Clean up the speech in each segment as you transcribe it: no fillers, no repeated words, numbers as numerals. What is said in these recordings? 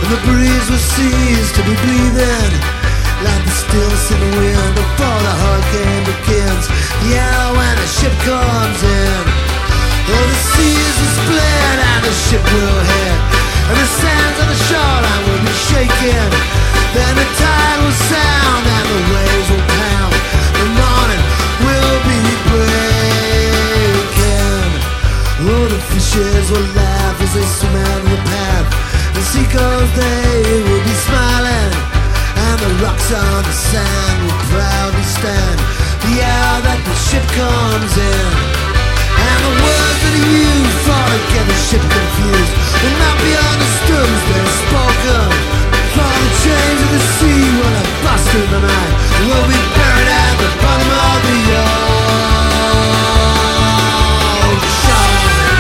the breeze will cease to be breathing, like the stillness in the wind before the hurricane begins. Yeah, when the ship comes in, oh, the seas will split and the ship will hit, and the sands of the shoreline will be shaking. Then the tide will sound and the waves will pound. The morning will be breaking. Oh, the fishes will laugh as they swim out of the path. The seagulls, they will be smiling, and the rocks on the sand will proudly stand the hour that the ship comes in. And the words that are used for to get the ship confused will not be understood as they're spoken. For the chains of the sea will have bust in the night, will be buried at the bottom of the ocean.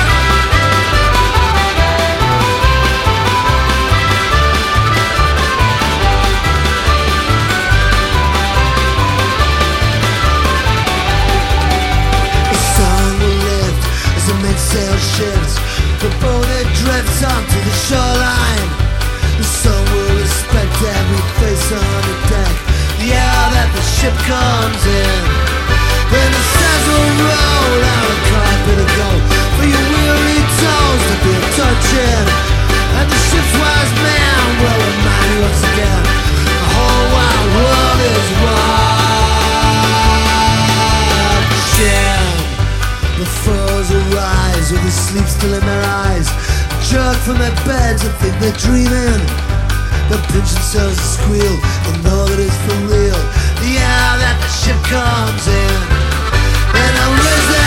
The sun will lift as the mainsail shifts, the boat it drifts onto the shoreline. The sun will respect every face on the deck the hour that the ship comes in. Then the sands will roll out a carpet of gold for your weary toes to be touching, and the ship's wise man will remind you once again the whole wide world is watching. The foes arise with the sleep still in their eyes, jerk from their beds and think they're dreaming. They'll pinch themselves and squeal and know that it's for real the hour that the ship comes in. And they'll raise their